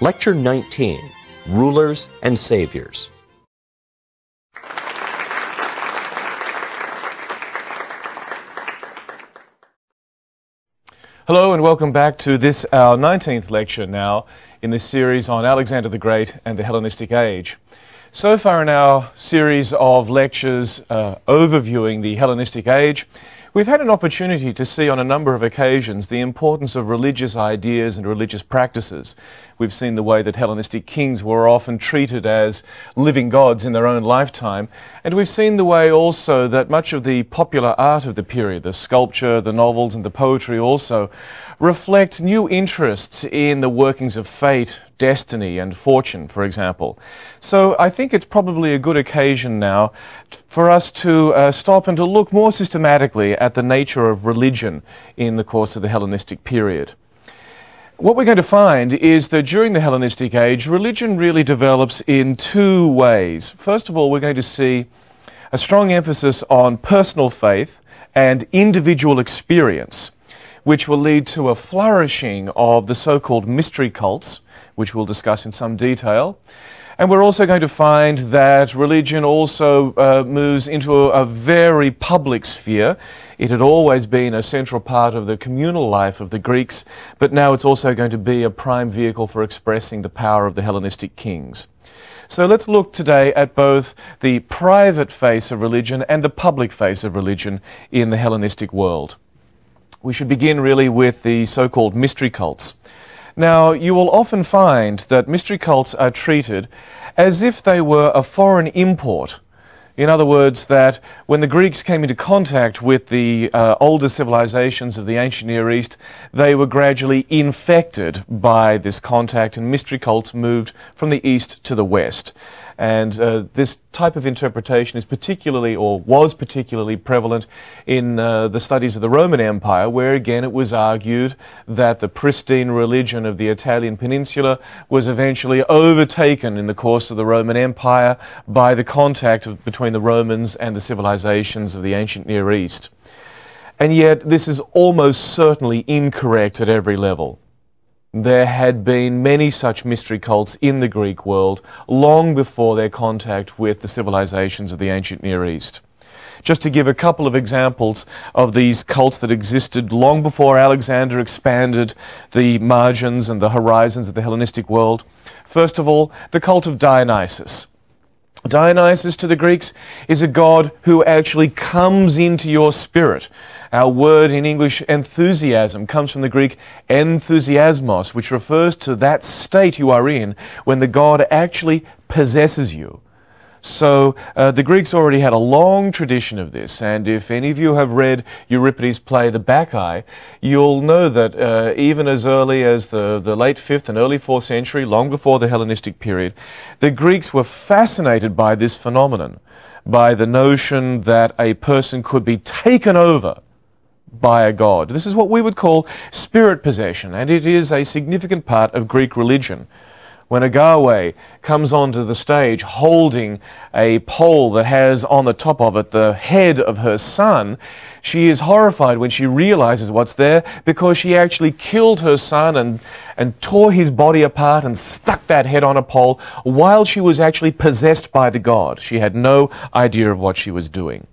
Lecture 19, Rulers and Saviors. Hello and welcome back to this, our 19th lecture now in this series on Alexander the Great and the Hellenistic Age. So far in our series of lectures overviewing the Hellenistic Age, we've had an opportunity to see on a number of occasions the importance of religious ideas and religious practices. We've seen the way that Hellenistic kings were often treated as living gods in their own lifetime, and we've seen the way also that much of the popular art of the period, the sculpture, the novels and the poetry also, reflect new interests in the workings of fate, destiny and fortune, for example. So I think it's probably a good occasion now for us to stop and to look more systematically at the nature of religion in the course of the Hellenistic period. What we're going to find is that during the Hellenistic Age, religion really develops in two ways. First of all, we're going to see a strong emphasis on personal faith and individual experience, which will lead to a flourishing of the so-called mystery cults, which we'll discuss in some detail. And we're also going to find that religion also moves into a very public sphere. It had always been a central part of the communal life of the Greeks, but now it's also going to be a prime vehicle for expressing the power of the Hellenistic kings. So let's look today at both the private face of religion and the public face of religion in the Hellenistic world. We should begin really with the so-called mystery cults. Now, you will often find that mystery cults are treated as if they were a foreign import. In other words, that when the Greeks came into contact with the older civilizations of the ancient Near East, they were gradually infected by this contact, and mystery cults moved from the East to the West. And this type of interpretation is particularly, or was particularly prevalent in the studies of the Roman Empire, where again it was argued that the pristine religion of the Italian peninsula was eventually overtaken in the course of the Roman Empire by the contact between the Romans and the civilizations of the ancient Near East. And yet this is almost certainly incorrect at every level. There had been many such mystery cults in the Greek world long before their contact with the civilizations of the ancient Near East. Just to give a couple of examples of these cults that existed long before Alexander expanded the margins and the horizons of the Hellenistic world. First of all, the cult of Dionysus. Dionysus to the Greeks is a god who actually comes into your spirit. Our word in English, enthusiasm, comes from the Greek enthusiasmos, which refers to that state you are in when the god actually possesses you. So the Greeks already had a long tradition of this, and if any of you have read Euripides' play The Bacchae, you'll know that even as early as the late 5th and early 4th century, long before the Hellenistic period, the Greeks were fascinated by this phenomenon, by the notion that a person could be taken over by a god. This is what we would call spirit possession, and it is a significant part of Greek religion. When Agawe comes onto the stage holding a pole that has on the top of it the head of her son, she is horrified when she realizes what's there, because she actually killed her son and tore his body apart and stuck that head on a pole while she was actually possessed by the god. She had no idea of what she was doing.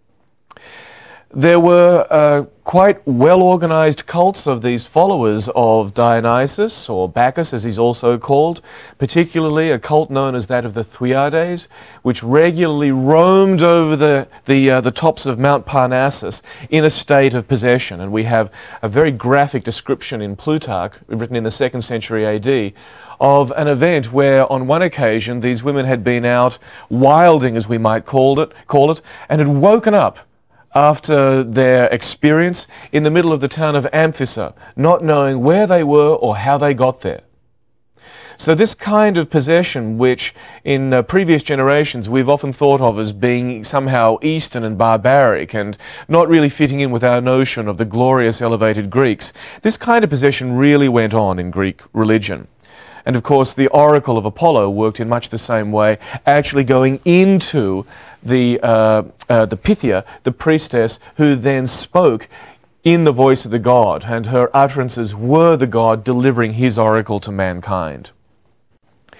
There were quite well-organized cults of these followers of Dionysus, or Bacchus as he's also called, particularly a cult known as that of the Thuiades, which regularly roamed over the tops of Mount Parnassus in a state of possession. And we have a very graphic description in Plutarch, written in the 2nd century AD, of an event where on one occasion these women had been out wilding, as we might call it, and had woken up after their experience in the middle of the town of Amphissa, not knowing where they were or how they got there. So this kind of possession, which in previous generations we've often thought of as being somehow Eastern and barbaric and not really fitting in with our notion of the glorious elevated Greeks, this kind of possession really went on in Greek religion. And of course the oracle of Apollo worked in much the same way, actually going into the Pythia, the priestess, who then spoke in the voice of the god, and her utterances were the god delivering his oracle to mankind.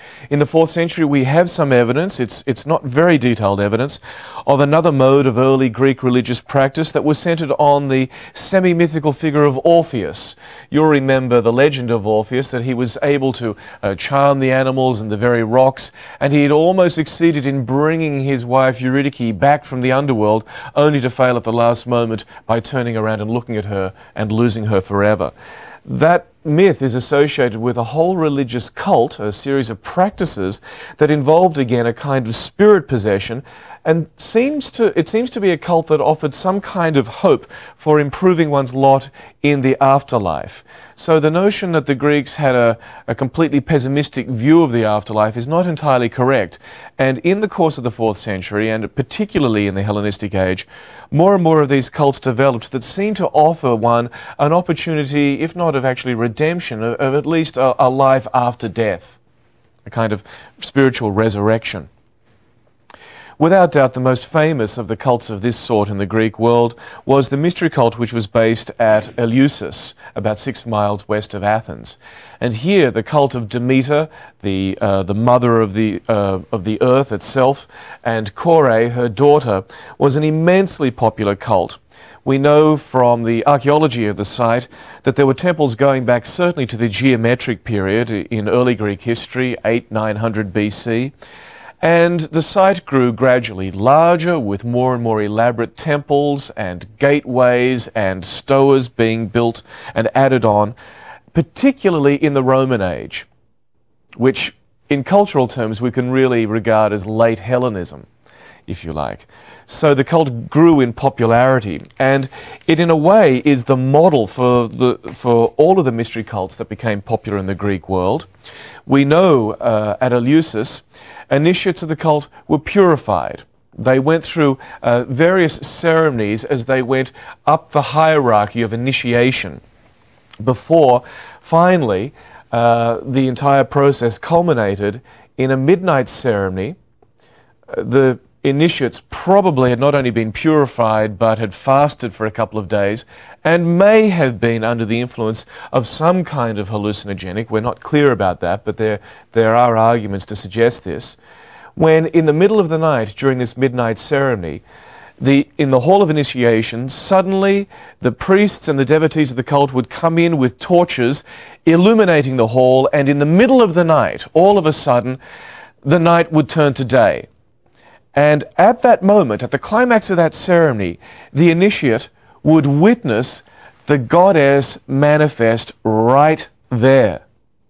In the 4th century, we have some evidence, it's not very detailed evidence, of another mode of early Greek religious practice that was centered on the semi-mythical figure of Orpheus. You'll remember the legend of Orpheus, that he was able to charm the animals and the very rocks, and he had almost succeeded in bringing his wife Eurydice back from the underworld, only to fail at the last moment by turning around and looking at her and losing her forever. That myth is associated with a whole religious cult, a series of practices that involved again a kind of spirit possession, and it seems to be a cult that offered some kind of hope for improving one's lot in the afterlife. So the notion that the Greeks had a completely pessimistic view of the afterlife is not entirely correct. And in the course of the 4th century, and particularly in the Hellenistic age, more and more of these cults developed that seem to offer one an opportunity, if not of actually redemption, of at least a life after death, a kind of spiritual resurrection. Without doubt, the most famous of the cults of this sort in the Greek world was the mystery cult which was based at Eleusis, about 6 miles west of Athens. And here, the cult of Demeter, the mother of the earth itself, and Kore, her daughter, was an immensely popular cult. We know from the archaeology of the site that there were temples going back certainly to the geometric period in early Greek history, 800–900 BC. And the site grew gradually larger, with more and more elaborate temples and gateways and stoas being built and added on, particularly in the Roman age, which in cultural terms we can really regard as late Hellenism, if you like. So the cult grew in popularity, and it in a way is the model for all of the mystery cults that became popular in the Greek world. We know at Eleusis, initiates of the cult were purified. They went through various ceremonies as they went up the hierarchy of initiation before finally the entire process culminated in a midnight ceremony. The initiates probably had not only been purified but had fasted for a couple of days and may have been under the influence of some kind of hallucinogenic. We're not clear about that, but there are arguments to suggest this. When in the middle of the night during this midnight ceremony, in the hall of initiation, suddenly the priests and the devotees of the cult would come in with torches illuminating the hall, and in the middle of the night, all of a sudden, the night would turn to day. And at that moment, at the climax of that ceremony, the initiate would witness the goddess manifest right there.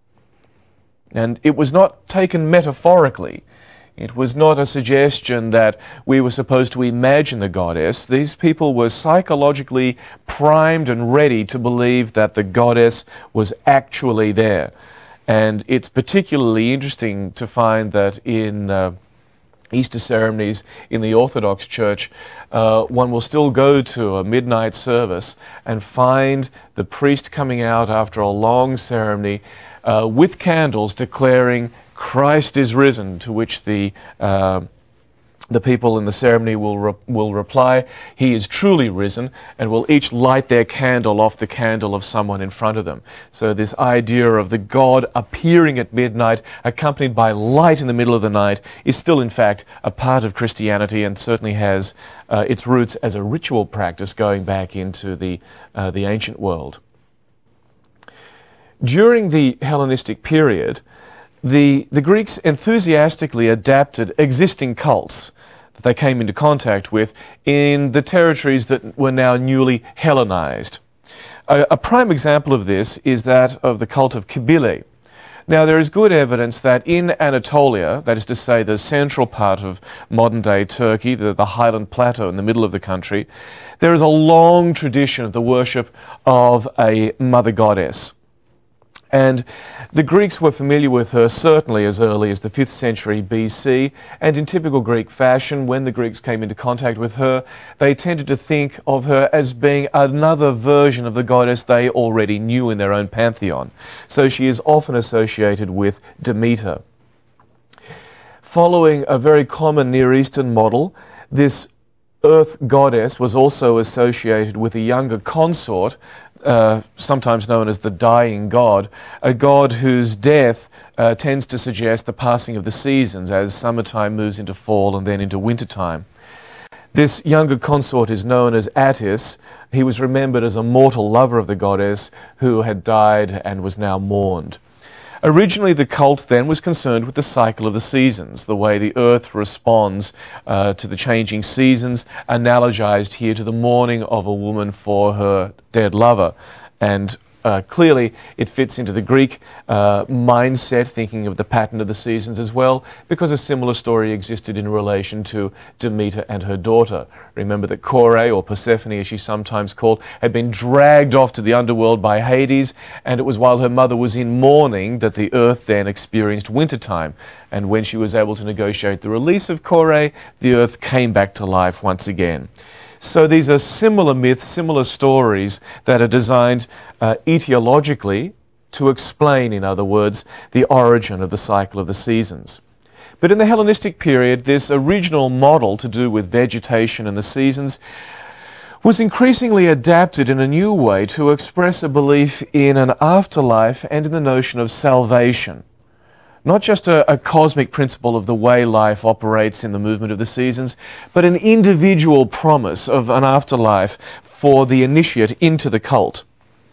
And it was not taken metaphorically. It was not a suggestion that we were supposed to imagine the goddess. These people were psychologically primed and ready to believe that the goddess was actually there. And it's particularly interesting to find that in Easter ceremonies in the Orthodox Church, one will still go to a midnight service and find the priest coming out after a long ceremony with candles declaring, "Christ is risen," to which the people in the ceremony will reply, "He is truly risen," and will each light their candle off the candle of someone in front of them. So this idea of the God appearing at midnight, accompanied by light in the middle of the night, is still in fact a part of Christianity, and certainly has its roots as a ritual practice going back into the ancient world. During the Hellenistic period, the Greeks enthusiastically adapted existing cults that they came into contact with in the territories that were now newly Hellenized. A prime example of this is that of the cult of Cybele. Now, there is good evidence that in Anatolia, that is to say the central part of modern-day Turkey, the highland plateau in the middle of the country, there is a long tradition of the worship of a mother goddess. And the Greeks were familiar with her certainly as early as the 5th century BC, and in typical Greek fashion, when the Greeks came into contact with her, they tended to think of her as being another version of the goddess they already knew in their own pantheon. So she is often associated with Demeter. Following a very common Near Eastern model, this earth goddess was also associated with a younger consort, sometimes known as the dying god, a god whose death tends to suggest the passing of the seasons as summertime moves into fall and then into wintertime. This younger consort is known as Attis. He was remembered as a mortal lover of the goddess who had died and was now mourned. Originally, the cult then was concerned with the cycle of the seasons, the way the earth responds to the changing seasons, analogized here to the mourning of a woman for her dead lover. And clearly, it fits into the Greek mindset, thinking of the pattern of the seasons as well, because a similar story existed in relation to Demeter and her daughter. Remember that Kore, or Persephone as she's sometimes called, had been dragged off to the underworld by Hades, and it was while her mother was in mourning that the earth then experienced wintertime. And when she was able to negotiate the release of Kore, the earth came back to life once again. So these are similar myths, similar stories that are designed etiologically to explain, in other words, the origin of the cycle of the seasons. But in the Hellenistic period, this original model to do with vegetation and the seasons was increasingly adapted in a new way to express a belief in an afterlife and in the notion of salvation. Not just a cosmic principle of the way life operates in the movement of the seasons, but an individual promise of an afterlife for the initiate into the cult.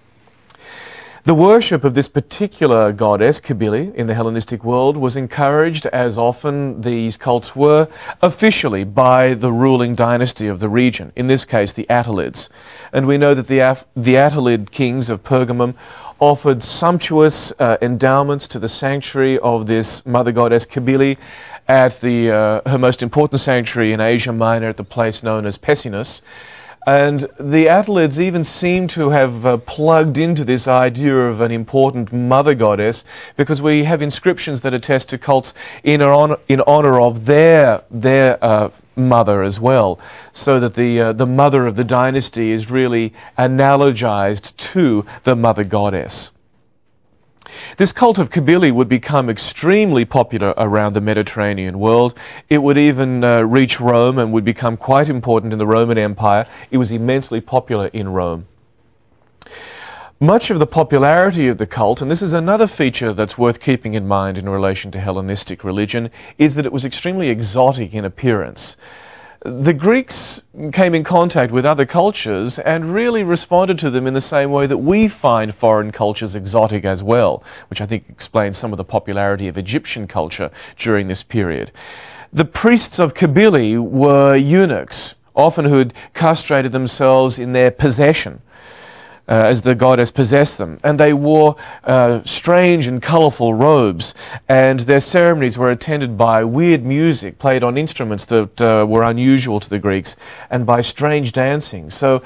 The worship of this particular goddess, Cybele, in the Hellenistic world was encouraged, as often these cults were, officially by the ruling dynasty of the region, in this case the Attalids. And we know that the Attalid kings of Pergamum offered sumptuous endowments to the sanctuary of this mother goddess Cybele at her most important sanctuary in Asia Minor at the place known as Pessinus. And the Attalids even seem to have plugged into this idea of an important mother goddess, because we have inscriptions that attest to cults in honor of their mother as well, so that the mother of the dynasty is really analogized to the mother goddess. This cult of Cybele would become extremely popular around the Mediterranean world. It would even reach Rome and would become quite important in the Roman Empire. It was immensely popular in Rome. Much of the popularity of the cult, and this is another feature that's worth keeping in mind in relation to Hellenistic religion, is that it was extremely exotic in appearance. The Greeks came in contact with other cultures and really responded to them in the same way that we find foreign cultures exotic as well, which I think explains some of the popularity of Egyptian culture during this period. The priests of Cybele were eunuchs, often who had castrated themselves in their possession, as the goddess possessed them. And they wore strange and colourful robes, and their ceremonies were attended by weird music played on instruments that were unusual to the Greeks, and by strange dancing. So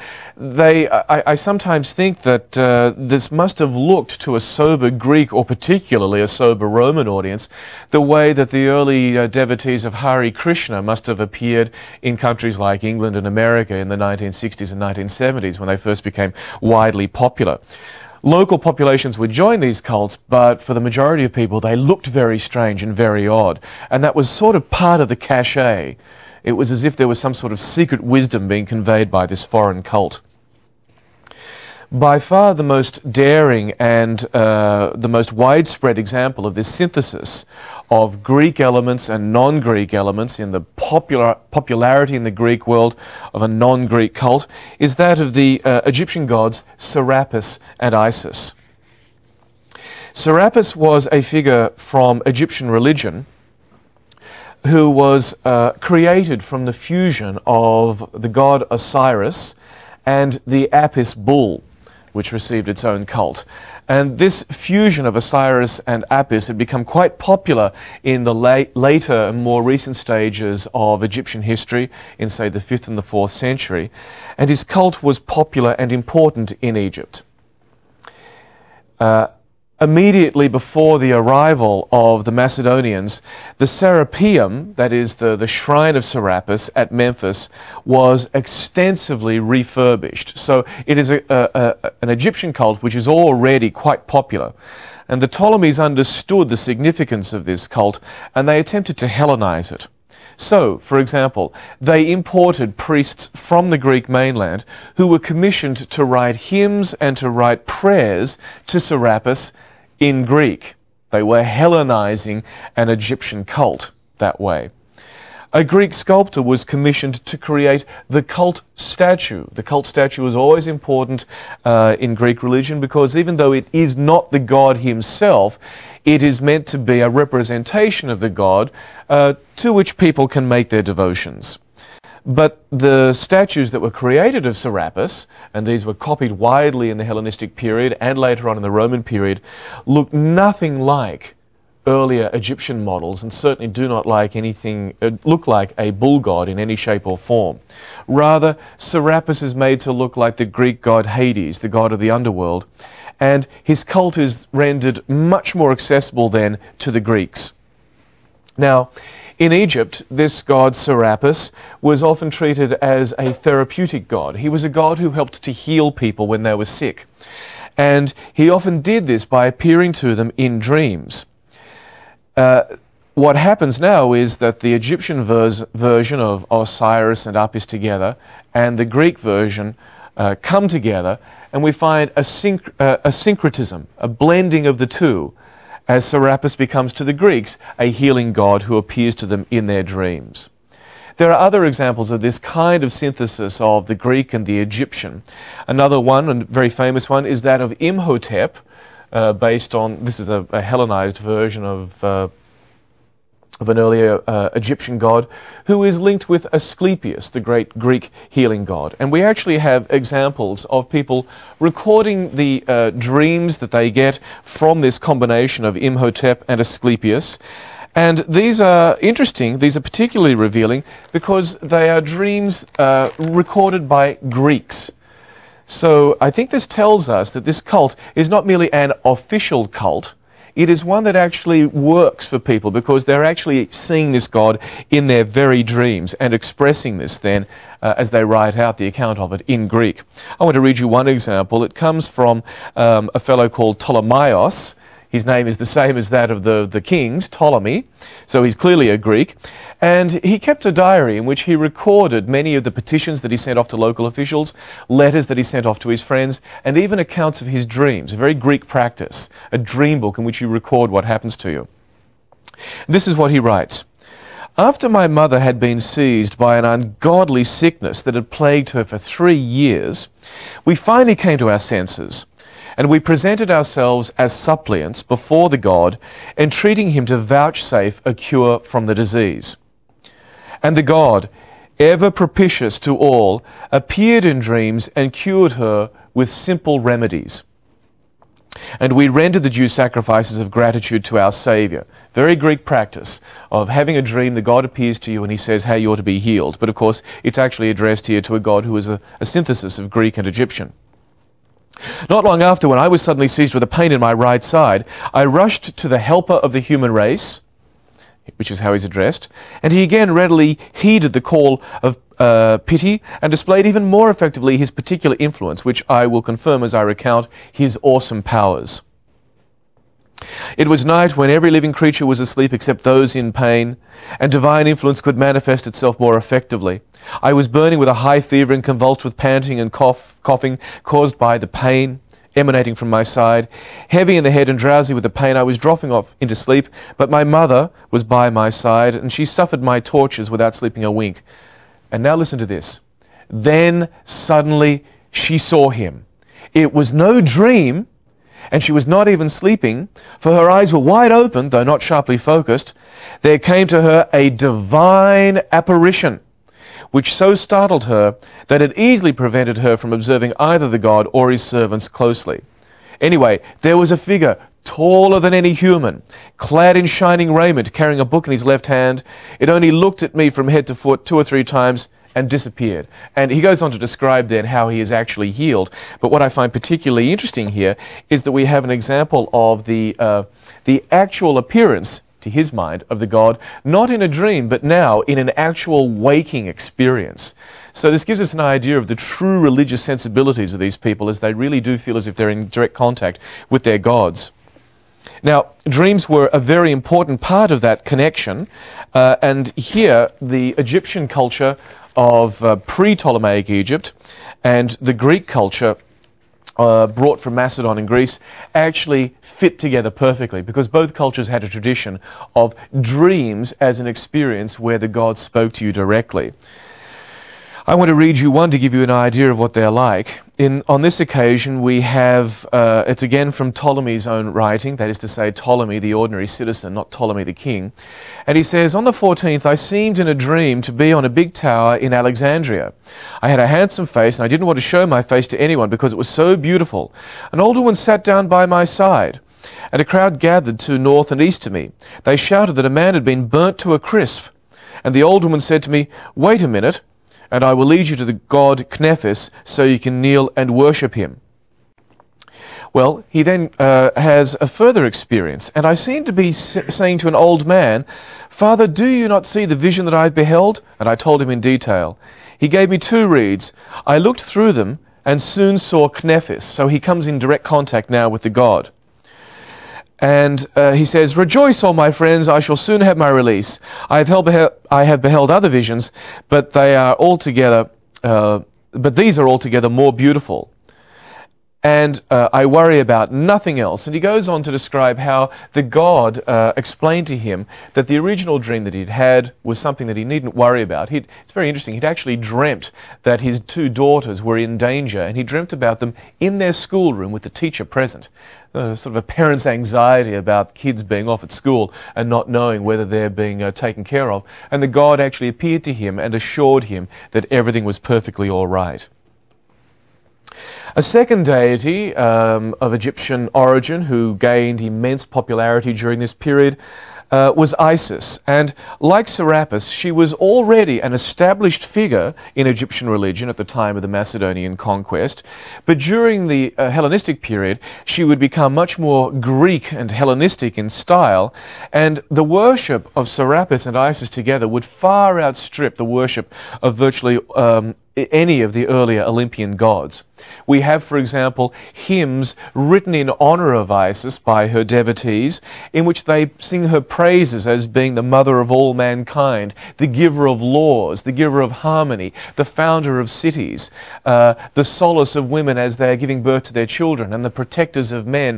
I sometimes think that this must have looked to a sober Greek, or particularly a sober Roman audience, the way that the early devotees of Hare Krishna must have appeared in countries like England and America in the 1960s and 1970s, when they first became widely popular. Local populations would join these cults, but for the majority of people they looked very strange and very odd, and that was sort of part of the cachet. It was as if there was some sort of secret wisdom being conveyed by this foreign cult. By far the most daring and the most widespread example of this synthesis of Greek elements and non-Greek elements in the popularity in the Greek world of a non-Greek cult is that of the Egyptian gods Serapis and Isis. Serapis was a figure from Egyptian religion who was created from the fusion of the god Osiris and the Apis bull, which received its own cult. And this fusion of Osiris and Apis had become quite popular in the later and more recent stages of Egyptian history, in, say, the 5th and the 4th century, and his cult was popular and important in Egypt. Immediately before the arrival of the Macedonians, the Serapeum, that is the shrine of Serapis at Memphis, was extensively refurbished. So it is an Egyptian cult which is already quite popular. And the Ptolemies understood the significance of this cult, and they attempted to Hellenize it. So, for example, they imported priests from the Greek mainland who were commissioned to write hymns and to write prayers to Serapis in Greek. They were Hellenizing an Egyptian cult that way. A Greek sculptor was commissioned to create the cult statue. The cult statue is always important in Greek religion because even though it is not the god himself, it is meant to be a representation of the god to which people can make their devotions. But the statues that were created of Serapis, and these were copied widely in the Hellenistic period and later on in the Roman period, look nothing like earlier Egyptian models and certainly do not look like a bull god in any shape or form. Rather, Serapis is made to look like the Greek god Hades, the god of the underworld, and his cult is rendered much more accessible then to the Greeks. Now, in Egypt, this god Serapis was often treated as a therapeutic god. He was a god who helped to heal people when they were sick. And he often did this by appearing to them in dreams. What happens now is that the Egyptian version of Osiris and Apis together and the Greek version come together, and we find a syncretism, a blending of the two, as Serapis becomes to the Greeks a healing god who appears to them in their dreams. There are other examples of this kind of synthesis of the Greek and the Egyptian. Another one, and very famous one, is that of Imhotep, based on, this is a Hellenized version of an earlier Egyptian god, who is linked with Asclepius, the great Greek healing god. And we actually have examples of people recording the dreams that they get from this combination of Imhotep and Asclepius. And these are interesting, these are particularly revealing, because they are dreams recorded by Greeks. So I think this tells us that this cult is not merely an official cult, it is one that actually works for people because they're actually seeing this god in their very dreams and expressing this then as they write out the account of it in Greek. I want to read you one example. It comes from a fellow called Ptolemaeus. His name is the same as that of the kings, Ptolemy, so he's clearly a Greek. And he kept a diary in which he recorded many of the petitions that he sent off to local officials, letters that he sent off to his friends, and even accounts of his dreams, a very Greek practice, a dream book in which you record what happens to you. This is what he writes. After my mother had been seized by an ungodly sickness that had plagued her for 3 years, we finally came to our senses. And we presented ourselves as suppliants before the god, entreating him to vouchsafe a cure from the disease. And the god, ever propitious to all, appeared in dreams and cured her with simple remedies. And we rendered the due sacrifices of gratitude to our Saviour. Very Greek practice of having a dream, the god appears to you and he says how you ought to be healed. But of course, it's actually addressed here to a god who is a synthesis of Greek and Egyptian. Not long after, when I was suddenly seized with a pain in my right side, I rushed to the helper of the human race, which is how he's addressed, and he again readily heeded the call of pity and displayed even more effectively his particular influence, which I will confirm as I recount his awesome powers. It was night when every living creature was asleep except those in pain, and divine influence could manifest itself more effectively. I was burning with a high fever and convulsed with panting and coughing caused by the pain emanating from my side. Heavy in the head and drowsy with the pain, I was dropping off into sleep, but my mother was by my side, and she suffered my tortures without sleeping a wink. And now listen to this. Then suddenly she saw him. It was no dream, and she was not even sleeping, for her eyes were wide open, though not sharply focused. There came to her a divine apparition, which so startled her that it easily prevented her from observing either the god or his servants closely. Anyway, there was a figure taller than any human, clad in shining raiment, carrying a book in his left hand. It only looked at me from head to foot 2 or 3 times and disappeared. And he goes on to describe then how he is actually healed. But what I find particularly interesting here is that we have an example of the actual appearance, to his mind, of the god, not in a dream, but now in an actual waking experience. So this gives us an idea of the true religious sensibilities of these people, as they really do feel as if they're in direct contact with their gods. Now, dreams were a very important part of that connection, and here the Egyptian culture of pre-Ptolemaic Egypt and the Greek culture brought from Macedon and Greece actually fit together perfectly, because both cultures had a tradition of dreams as an experience where the gods spoke to you directly. I want to read you one to give you an idea of what they're like. On this occasion, we have, it's again from Ptolemy's own writing, that is to say, Ptolemy, the ordinary citizen, not Ptolemy the king. And he says, "On the 14th, I seemed in a dream to be on a big tower in Alexandria. I had a handsome face, and I didn't want to show my face to anyone because it was so beautiful. An older one sat down by my side, and a crowd gathered to north and east of me. They shouted that a man had been burnt to a crisp. And the old woman said to me, 'Wait a minute, and I will lead you to the god Knephis so you can kneel and worship him.'" Well, he then has a further experience, and I seem to be saying to an old man, "Father, do you not see the vision that I've beheld?" And I told him in detail. He gave me 2 reeds. I looked through them and soon saw Knephis, so he comes in direct contact now with the god. And he says, "Rejoice, all my friends, I shall soon have my release. I have beheld other visions, but they are altogether, but these are altogether more beautiful. And I worry about nothing else." And he goes on to describe how the god explained to him that the original dream that he'd had was something that he needn't worry about. It's very interesting. He'd actually dreamt that his 2 daughters were in danger, and he dreamt about them in their schoolroom with the teacher present. Sort of a parent's anxiety about kids being off at school and not knowing whether they're being taken care of. And the god actually appeared to him and assured him that everything was perfectly all right. A second deity of Egyptian origin who gained immense popularity during this period was Isis. And like Serapis, she was already an established figure in Egyptian religion at the time of the Macedonian conquest. But during the Hellenistic period, she would become much more Greek and Hellenistic in style. And the worship of Serapis and Isis together would far outstrip the worship of virtually any of the earlier Olympian gods. We have, for example, hymns written in honor of Isis by her devotees, in which they sing her praises as being the mother of all mankind, the giver of laws, the giver of harmony, the founder of cities, the solace of women as they are giving birth to their children, and the protector of men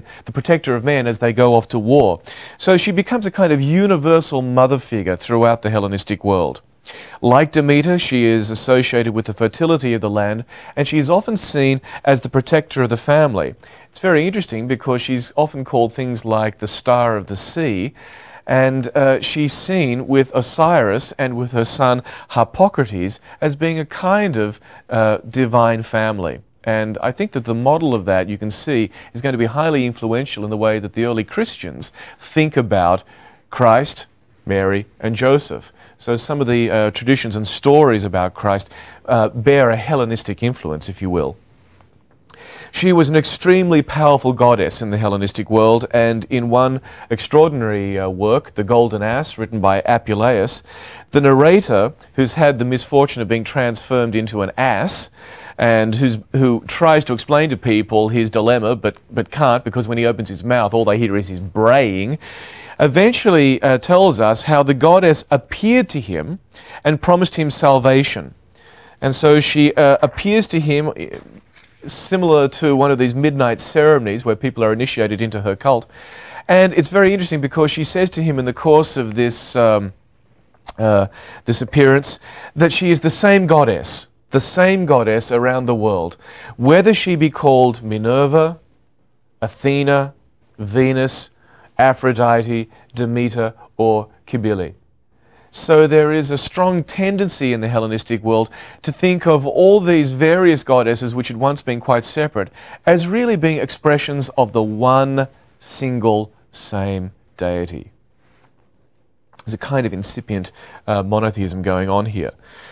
as they go off to war. So she becomes a kind of universal mother figure throughout the Hellenistic world. Like Demeter, she is associated with the fertility of the land, and she is often seen as the protector of the family. It's very interesting because she's often called things like the star of the sea, and she's seen with Osiris and with her son Harpocrates as being a kind of divine family. And I think that the model of that, you can see, is going to be highly influential in the way that the early Christians think about Christ, Mary, and Joseph. So some of the traditions and stories about Christ bear a Hellenistic influence, if you will. She was an extremely powerful goddess in the Hellenistic world, and in one extraordinary work, The Golden Ass, written by Apuleius, the narrator, who's had the misfortune of being transformed into an ass, and who tries to explain to people his dilemma, but can't, because when he opens his mouth, all they hear is his braying, eventually tells us how the goddess appeared to him and promised him salvation. And so she appears to him similar to one of these midnight ceremonies where people are initiated into her cult. And it's very interesting because she says to him in the course of this appearance that she is the same goddess around the world, whether she be called Minerva, Athena, Venus, Aphrodite, Demeter, or Cybele. So there is a strong tendency in the Hellenistic world to think of all these various goddesses, which had once been quite separate, as really being expressions of the one single same deity. There's a kind of incipient monotheism going on here.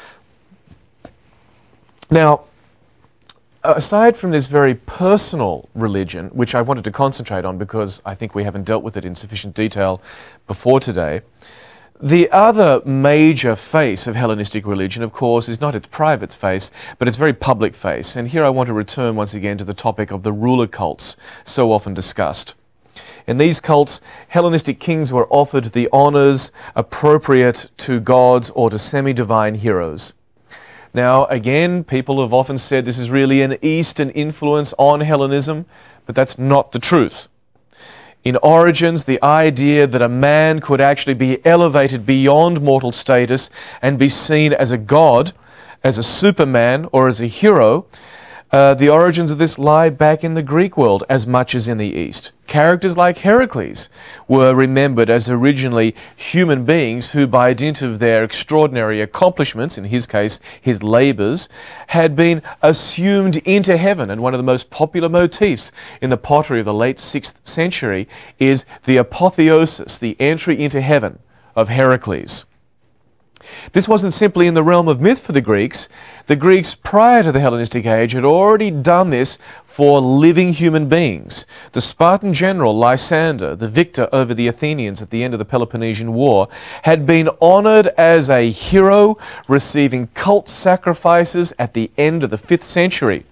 Now, aside from this very personal religion, which I wanted to concentrate on because I think we haven't dealt with it in sufficient detail before today, the other major face of Hellenistic religion, of course, is not its private face, but its very public face. And here I want to return once again to the topic of the ruler cults, so often discussed. In these cults, Hellenistic kings were offered the honors appropriate to gods or to semi-divine heroes. Now, again, people have often said this is really an Eastern influence on Hellenism, but that's not the truth. In Origins, the idea that a man could actually be elevated beyond mortal status and be seen as a god, as a superman, or as a hero, the origins of this lie back in the Greek world as much as in the East. Characters like Heracles were remembered as originally human beings who, by dint of their extraordinary accomplishments, in his case, his labours, had been assumed into heaven. And one of the most popular motifs in the pottery of the late 6th century is the apotheosis, the entry into heaven of Heracles. This wasn't simply in the realm of myth for the Greeks. The Greeks, prior to the Hellenistic age, had already done this for living human beings. The Spartan general Lysander, the victor over the Athenians at the end of the Peloponnesian War, had been honored as a hero, receiving cult sacrifices at the end of the 5th century.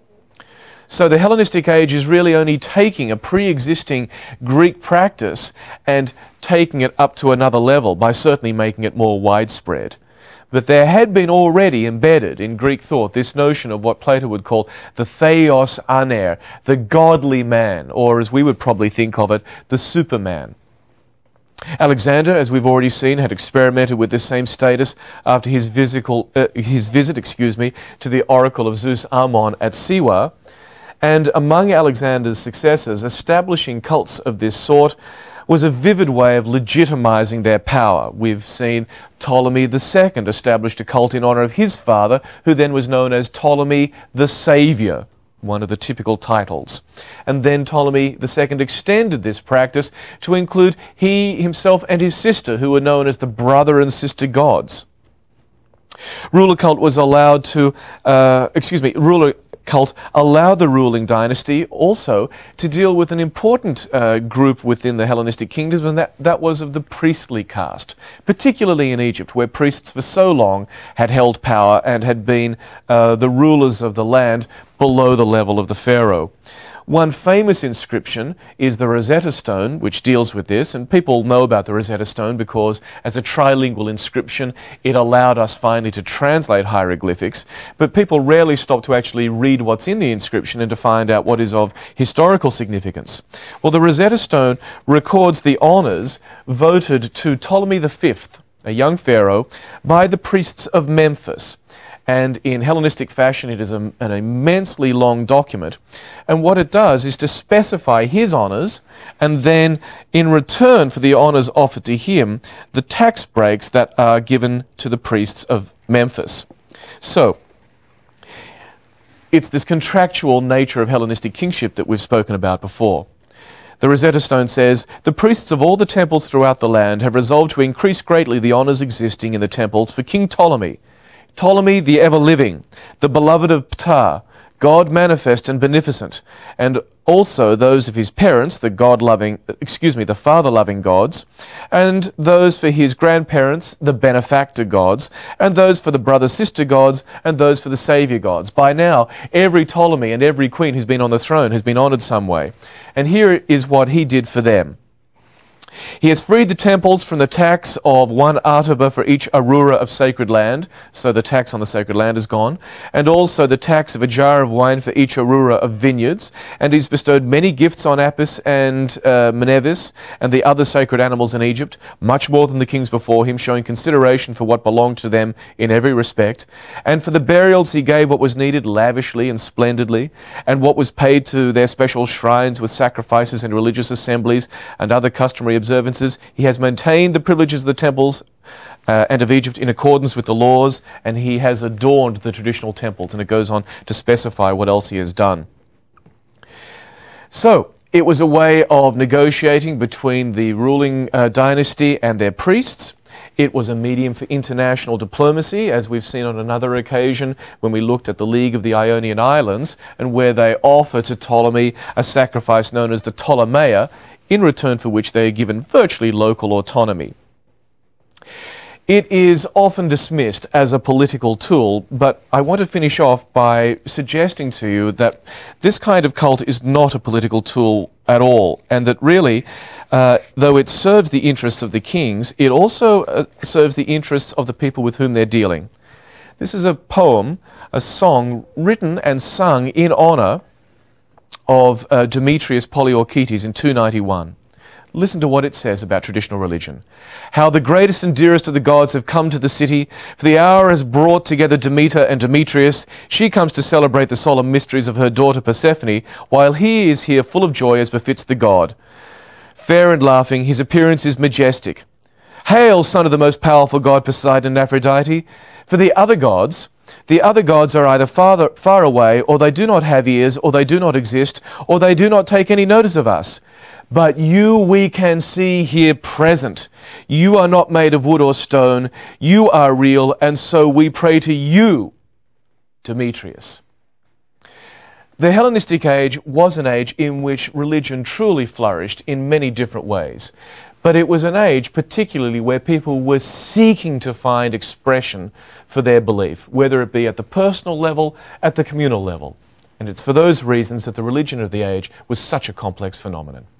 So the Hellenistic age is really only taking a pre-existing Greek practice and taking it up to another level by certainly making it more widespread. But there had been already embedded in Greek thought this notion of what Plato would call the theos aner, the godly man, or as we would probably think of it, the superman. Alexander, as we've already seen, had experimented with this same status after his visit to the oracle of Zeus Ammon at Siwa. And among Alexander's successors, establishing cults of this sort was a vivid way of legitimizing their power. We've seen Ptolemy II established a cult in honor of his father, who then was known as Ptolemy the Savior, one of the typical titles. And then Ptolemy II extended this practice to include he himself and his sister, who were known as the brother and sister gods. Ruler cult allowed the ruling dynasty also to deal with an important group within the Hellenistic kingdoms, and that was of the priestly caste, particularly in Egypt, where priests for so long had held power and had been the rulers of the land below the level of the pharaoh. One famous inscription is the Rosetta Stone, which deals with this, and people know about the Rosetta Stone because as a trilingual inscription it allowed us finally to translate hieroglyphics, but people rarely stop to actually read what's in the inscription and to find out what is of historical significance. Well, the Rosetta Stone records the honors voted to Ptolemy V, a young pharaoh, by the priests of Memphis. And in Hellenistic fashion, it is an immensely long document. And what it does is to specify his honors, and then in return for the honors offered to him, the tax breaks that are given to the priests of Memphis. So, it's this contractual nature of Hellenistic kingship that we've spoken about before. The Rosetta Stone says, "The priests of all the temples throughout the land have resolved to increase greatly the honors existing in the temples for King Ptolemy. Ptolemy the ever-living, the beloved of Ptah, God manifest and beneficent, and also those of his parents, the father-loving gods, and those for his grandparents, the benefactor gods, and those for the brother-sister gods, and those for the savior gods." By now, every Ptolemy and every queen who's been on the throne has been honored some way. And here is what he did for them. He has freed the temples from the tax of 1 artaber for each arura of sacred land, so the tax on the sacred land is gone, and also the tax of a jar of wine for each arura of vineyards, and he's bestowed many gifts on Apis and Menevis and the other sacred animals in Egypt, much more than the kings before him, showing consideration for what belonged to them in every respect. And for the burials he gave what was needed lavishly and splendidly, and what was paid to their special shrines with sacrifices and religious assemblies and other customary observances. He has maintained the privileges of the temples and of Egypt in accordance with the laws, and he has adorned the traditional temples, and it goes on to specify what else he has done. So, it was a way of negotiating between the ruling dynasty and their priests. It was a medium for international diplomacy, as we've seen on another occasion when we looked at the League of the Ionian Islands, and where they offer to Ptolemy a sacrifice known as the Ptolemaia, in return for which they are given virtually local autonomy. It is often dismissed as a political tool, but I want to finish off by suggesting to you that this kind of cult is not a political tool at all, and that really, though it serves the interests of the kings, it also serves the interests of the people with whom they're dealing. This is a poem, a song written and sung in honor of Demetrius Poliorcetes in 291. Listen to what it says about traditional religion. How the greatest and dearest of the gods have come to the city, for the hour has brought together Demeter and Demetrius. She comes to celebrate the solemn mysteries of her daughter Persephone, while he is here full of joy as befits the god. Fair and laughing, his appearance is majestic. Hail, son of the most powerful god Poseidon and Aphrodite! For the other gods are either far away, or they do not have ears, or they do not exist, or they do not take any notice of us. But you we can see here present. You are not made of wood or stone. You are real, and so we pray to you, Demetrius. The Hellenistic age was an age in which religion truly flourished in many different ways. But it was an age particularly where people were seeking to find expression for their belief, whether it be at the personal level, at the communal level. And it's for those reasons that the religion of the age was such a complex phenomenon.